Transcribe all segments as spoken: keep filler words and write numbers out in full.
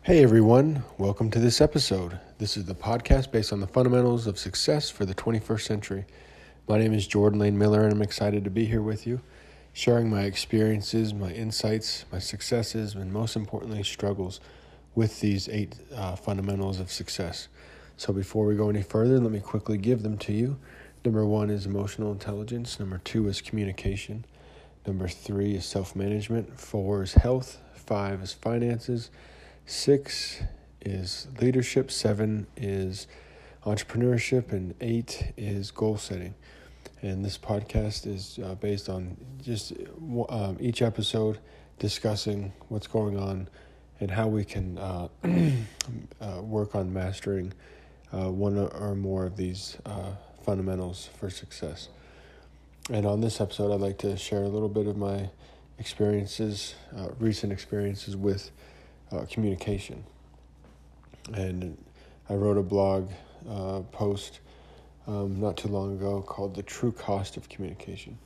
Hey everyone, welcome to this episode. This is the podcast based on the fundamentals of success for the twenty-first century. My name is Jordan Lane Miller and I'm excited to be here with you, sharing my experiences, my insights, my successes, and most importantly, struggles with these eight uh, fundamentals of success. So before we go any further, let me quickly give them to you. Number one is emotional intelligence. Number two is communication. Number three is self-management. Four is health. Five is finances. Six is leadership, seven is entrepreneurship, and eight is goal setting. And this podcast is uh, based on just um, each episode discussing what's going on and how we can uh, uh, work on mastering uh, one or more of these uh, fundamentals for success. And on this episode, I'd like to share a little bit of my experiences, uh, recent experiences with Uh, communication. And I wrote a blog uh, post um, not too long ago called The True Cost of Communication.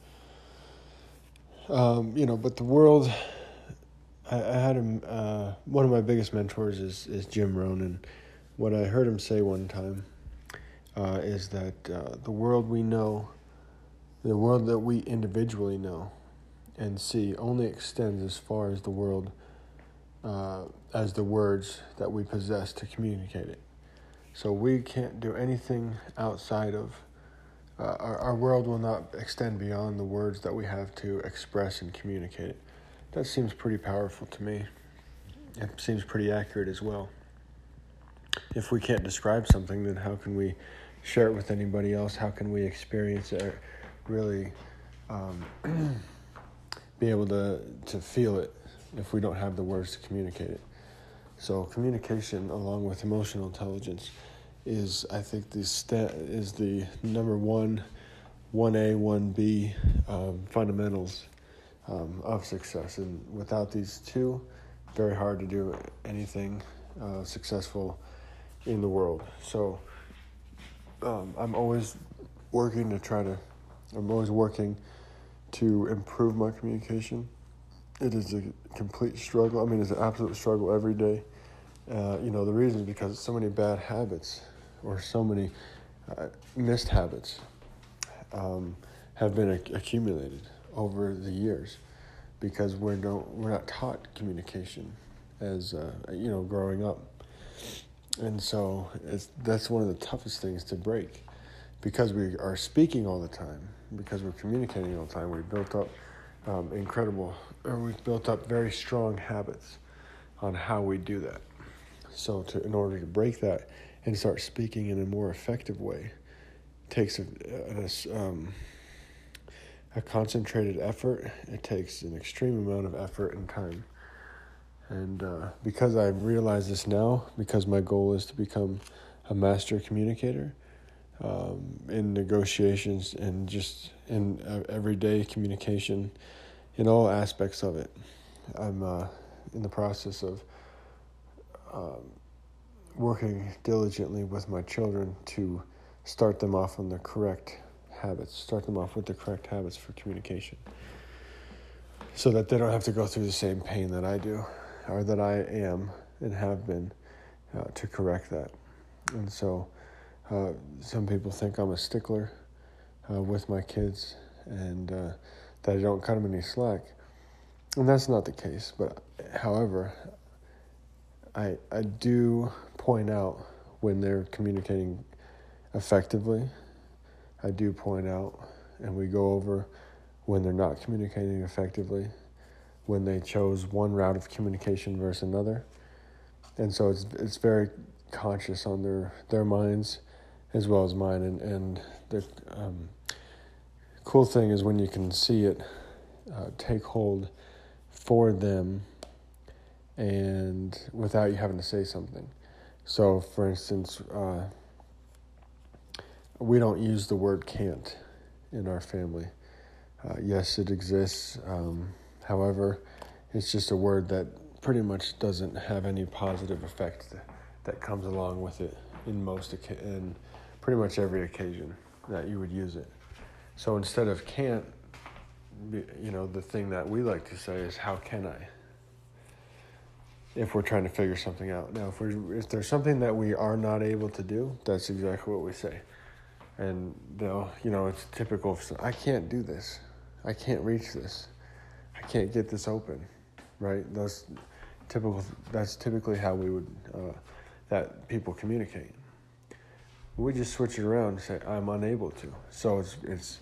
Um, you know, but the world, I, I had him, uh, one of my biggest mentors is, is Jim Rohn, and what I heard him say one time uh, is that uh, the world we know, the world that we individually know and see only extends as far as the world Uh, as the words that we possess to communicate it. So we can't do anything outside of, uh, our, our world will not extend beyond the words that we have to express and communicate it. That seems pretty powerful to me. It seems pretty accurate as well. If we can't describe something, then how can we share it with anybody else? How can we experience it, really um, be able to, to feel it if we don't have the words to communicate it? So communication, along with emotional intelligence, is I think the sta- is the number one, one A, one B um, fundamentals um, of success. And without these two, very hard to do anything uh, successful in the world. So um, I'm always working to try to, I'm always working to improve my communication. It is a complete struggle. I mean, it's an absolute struggle every day. Uh, you know, the reason is because so many bad habits or so many uh, missed habits um, have been ac- accumulated over the years because we're no, we're not taught communication as, uh, you know, growing up. And so it's, that's one of the toughest things to break because we are speaking all the time, because we're communicating all the time. We built up Um, incredible, or we've built up very strong habits on how we do that. So to, in order to break that and start speaking in a more effective way, takes a, a, um, a concentrated effort. It takes an extreme amount of effort and time. And uh, because I realize this now, because my goal is to become a master communicator um, in negotiations and just in uh, everyday communication, in all aspects of it. I'm uh, in the process of um, working diligently with my children to start them off on the correct habits, start them off with the correct habits for communication, so that they don't have to go through the same pain that I do, or that I am and have been, uh, to correct that. And so uh, some people think I'm a stickler uh, with my kids, and uh, that I don't cut them any slack. And that's not the case. But however, I I do point out when they're communicating effectively. I do point out, and we go over when they're not communicating effectively, when they chose one route of communication versus another. And so it's it's very conscious on their, their minds as well as mine. And, and the um, cool thing is when you can see it uh, take hold for them and without you having to say something. So, for instance, uh, we don't use the word can't in our family. Uh, yes, it exists. Um, however, it's just a word that pretty much doesn't have any positive effect that, that comes along with it in most in pretty much every occasion that you would use it. So instead of can't, you know, the thing that we like to say is how can I? if we're trying to figure something out. Now, if we if there's something that we are not able to do, that's exactly what we say. And they'll, you know, it's typical. Of, I can't do this. I can't reach this. I can't get this open, right? That's typical. That's typically how we would uh, that people communicate. We just switch it around and say, I'm unable to. So it's it's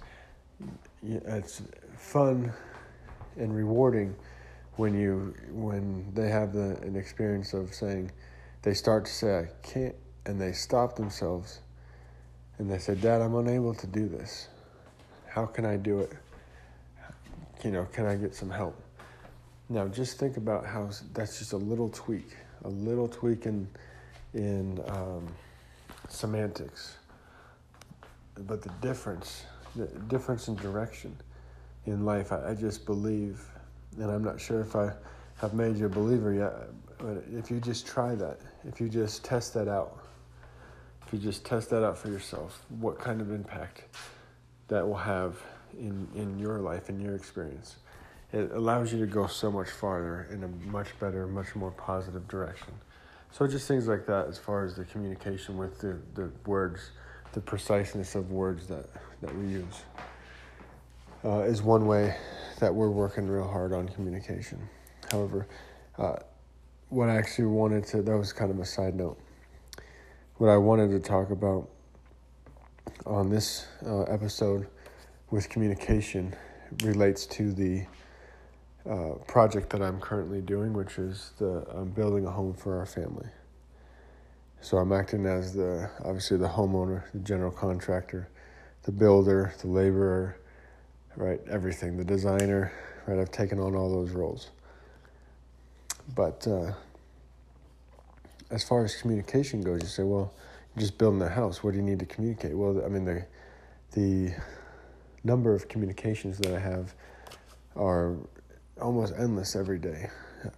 it's fun and rewarding when you when they have the an experience of saying, they start to say, I can't, and they stop themselves and they say, Dad, I'm unable to do this. How can I do it? You know, can I get some help? Now, just think about how that's just a little tweak, a little tweak in, in um, semantics. But the difference, the difference in direction in life, I, I just believe, and I'm not sure if I have made you a believer yet, but if you just try that, if you just test that out, if you just test that out for yourself, what kind of impact that will have in, in your life, in your experience. It allows you to go so much farther in a much better, much more positive direction. So just things like that as far as the communication with the, the words, the preciseness of words that, that we use uh, is one way that we're working real hard on communication. However, uh, what I actually wanted to, that was kind of a side note. What I wanted to talk about on this uh, episode with communication relates to the uh, project that I'm currently doing, which is the I'm building a home for our family. So I'm acting as the, obviously the homeowner, the general contractor, the builder, the laborer, right, everything, the designer, right, I've taken on all those roles. But uh, as far as communication goes, you say, well, you're just building a house. What do you need to communicate? Well, I mean, the the number of communications that I have are almost endless every day.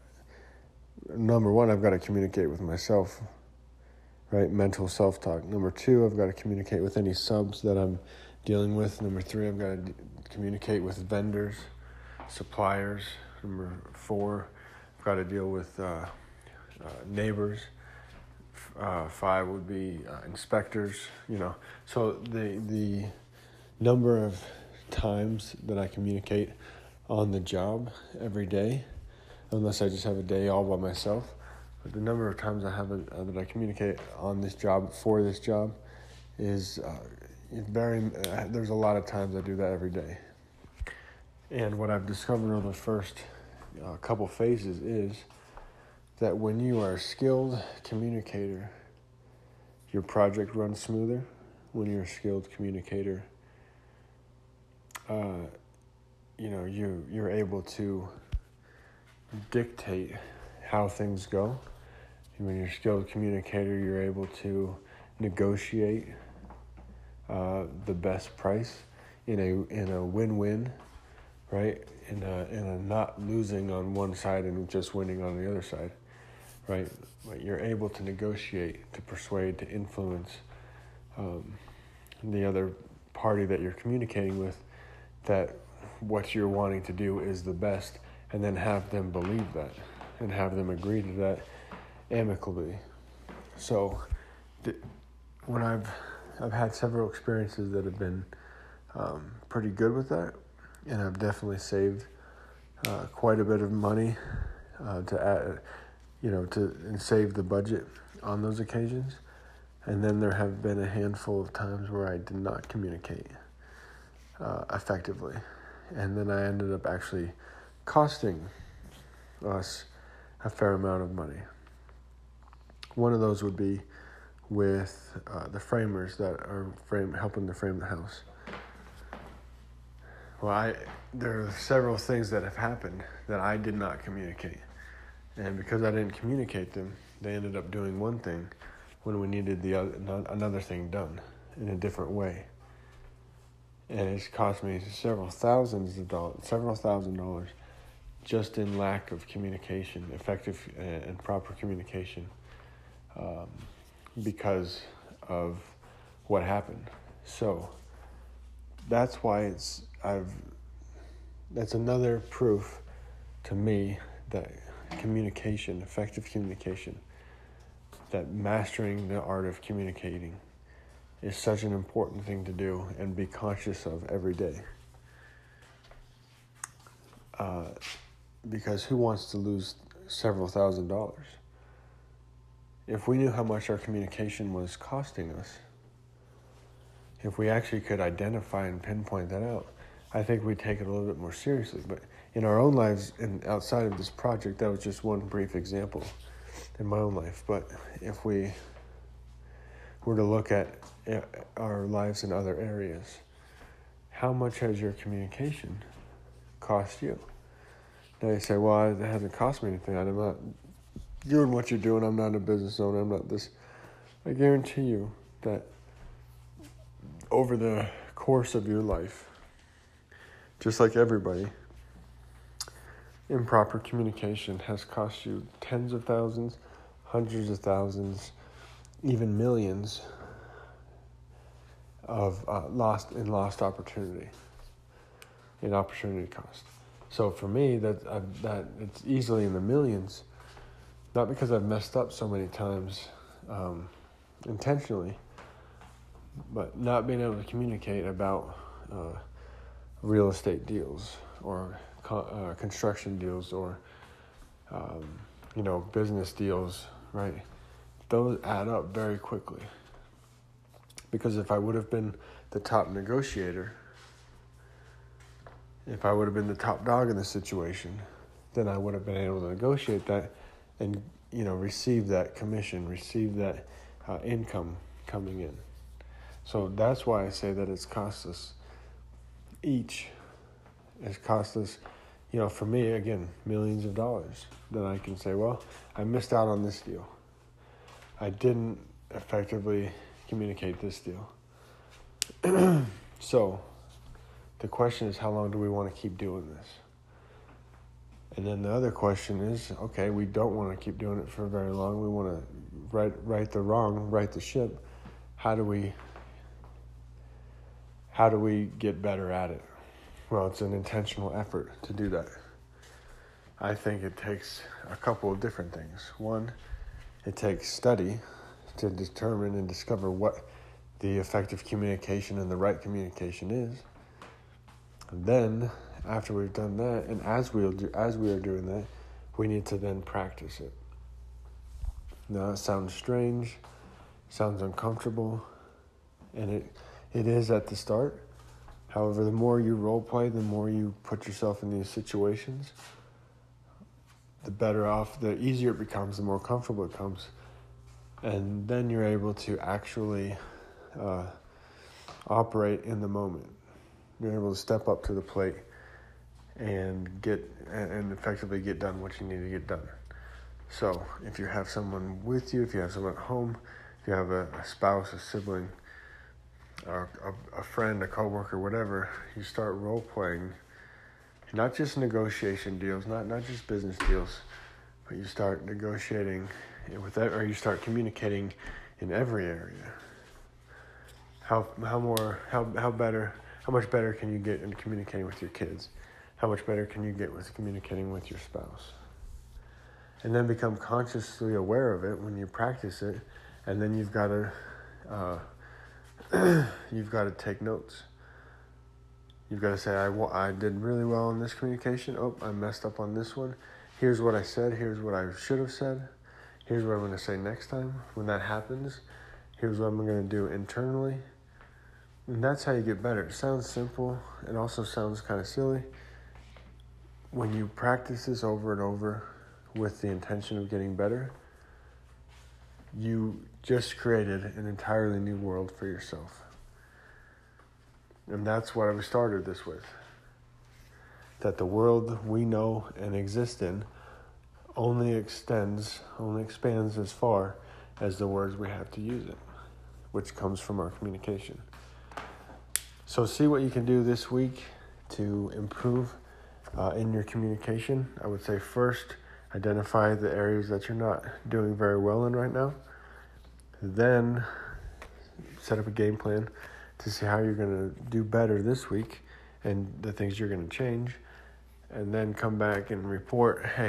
Number one, I've got to communicate with myself, right? Mental self-talk. Number two, I've got to communicate with any subs that I'm dealing with. Number three, I've got to d- communicate with vendors, suppliers. Number four, I've got to deal with uh, uh, neighbors. Uh, five would be uh, inspectors, you know. So the the number of times that I communicate on the job every day, unless I just have a day all by myself, but the number of times I have a, uh, that I communicate on this job for this job is uh, very. Uh, there's a lot of times I do that every day. And what I've discovered over the first uh, couple phases is that when you are a skilled communicator, your project runs smoother. When you're a skilled communicator, uh, you know, you, you're able to dictate how things go. When you're a skilled communicator, you're able to negotiate uh, the best price in a in a win-win, right? In a, in a not losing on one side and just winning on the other side. Right, you're able to negotiate, to persuade, to influence um, the other party that you're communicating with that what you're wanting to do is the best, and then have them believe that and have them agree to that amicably. So, th- when I've I've had several experiences that have been um, pretty good with that, and I've definitely saved uh, quite a bit of money uh, to add. you know, to and save the budget on those occasions. And then there have been a handful of times where I did not communicate uh, effectively. And then I ended up actually costing us a fair amount of money. One of those would be with uh, the framers that are frame helping to frame the house. Well, I there are several things that have happened that I did not communicate. And because I didn't communicate them, they ended up doing one thing when we needed the other, another thing done in a different way. And it's cost me several thousands of dollars, several thousand dollars, just in lack of communication, effective and proper communication, um, because of what happened. So that's why it's I've. That's another proof to me that communication, effective communication, that mastering the art of communicating is such an important thing to do and be conscious of every day. Uh, because who wants to lose several thousand dollars? If we knew how much our communication was costing us, if we actually could identify and pinpoint that out, I think we'd take it a little bit more seriously. But in our own lives and outside of this project, that was just one brief example in my own life. But if we were to look at our lives in other areas, how much has your communication cost you? Now you say, well, it hasn't cost me anything. I'm not doing what you're doing. I'm not a business owner. I'm not this. I guarantee you that over the course of your life, just like everybody, improper communication has cost you tens of thousands, hundreds of thousands, even millions of uh, lost in lost opportunity, in opportunity cost. So for me, that uh, that it's easily in the millions, not because I've messed up so many times um, intentionally, but not being able to communicate about uh, real estate deals or co- uh, construction deals or um, you know business deals, right? Those add up very quickly. Because if I would have been the top negotiator, if I would have been the top dog in the situation, then I would have been able to negotiate that and, you know, receive that commission, receive that uh, income coming in. So that's why I say that it's cost us each, it's cost us, you know, for me, again, millions of dollars. Then I can say, well, I missed out on this deal. I didn't effectively communicate this deal. So the question is, how long do we want to keep doing this? And then the other question is, okay, we don't want to keep doing it for very long. We want to right right the wrong, right the ship. How do we how do we get better at it? Well, it's an intentional effort to do that. I think it takes a couple of different things. One, it takes study to determine and discover what the effective communication and the right communication is. And then, after we've done that, and as we'll do, as we are doing that, we need to then practice it. Now, it sounds strange, sounds uncomfortable, and it it is at the start. However, the more you role play, the more you put yourself in these situations, the better off, the easier it becomes, the more comfortable it becomes. And then you're able to actually uh, operate in the moment. You're able to step up to the plate and get and effectively get done what you need to get done. So if you have someone with you, if you have someone at home, if you have a, a spouse, a sibling, or a, a friend, a coworker, whatever, you start role playing. Not just negotiation deals, not not just business deals, but you start negotiating with that, or you start communicating in every area. How how more how how better how much better can you get in communicating with your kids? How much better can you get with communicating with your spouse? And then become consciously aware of it when you practice it, and then you've got to uh, you've got to take notes. You've got to say, I, I did really well in this communication. Oh, I messed up on this one. Here's what I said. Here's what I should have said. Here's what I'm going to say next time. When that happens, here's what I'm going to do internally. And that's how you get better. It sounds simple. It also sounds kind of silly. When you practice this over and over with the intention of getting better, you just created an entirely new world for yourself. And that's what I started this with. That the world we know and exist in only extends, only expands as far as the words we have to use it, which comes from our communication. So see what you can do this week to improve uh, in your communication. I would say first, identify the areas that you're not doing very well in right now. Then set up a game plan to see how you're going to do better this week and the things you're going to change, and then come back and report, hey,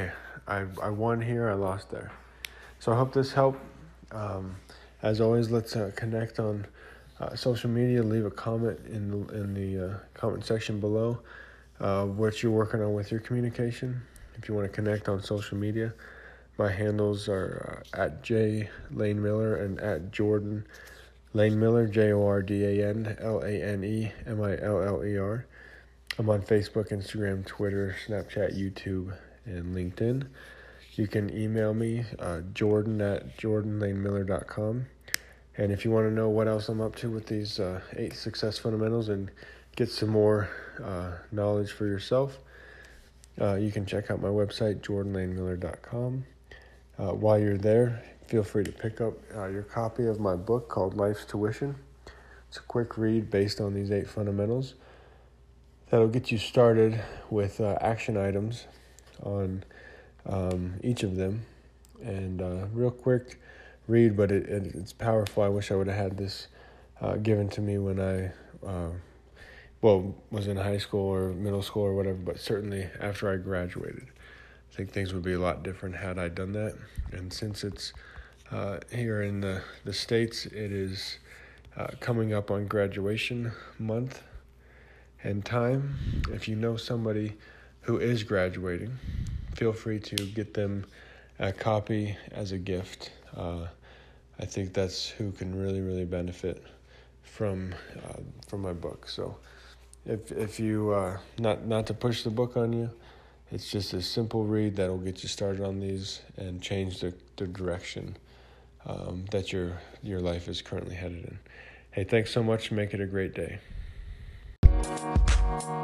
I, I won here, I lost there. So I hope this helped. Um, as always, let's uh, connect on uh, social media. Leave a comment in the, in the uh, comment section below uh, what you're working on with your communication. If you want to connect on social media, my handles are uh, at J Lane Miller and at Jordan Lane Miller, J O R D A N L A N E M I L L E R. I'm on Facebook, Instagram, Twitter, Snapchat, YouTube, and LinkedIn. You can email me, uh, Jordan at jordan lane miller dot com. And if you want to know what else I'm up to with these uh, eight success fundamentals and get some more uh, knowledge for yourself, uh, you can check out my website, jordan lane miller dot com. Uh, while you're there, feel free to pick up uh, your copy of my book called Life's Tuition. It's a quick read based on these eight fundamentals that'll get you started with uh, action items on um, each of them. And uh, real quick read, but it, it it's powerful. I wish I would have had this uh, given to me when I, uh, well, was in high school or middle school or whatever, but certainly after I graduated. I think things would be a lot different had I done that. And since it's uh, here in the, the States, it is uh, coming up on graduation month and time. If you know somebody who is graduating, feel free to get them a copy as a gift. Uh, I think that's who can really, really benefit from uh, from my book. So if if you, uh, not, not to push the book on you, it's just a simple read that'll get you started on these and change the, the direction um, that your your life is currently headed in. Hey, thanks so much. Make it a great day.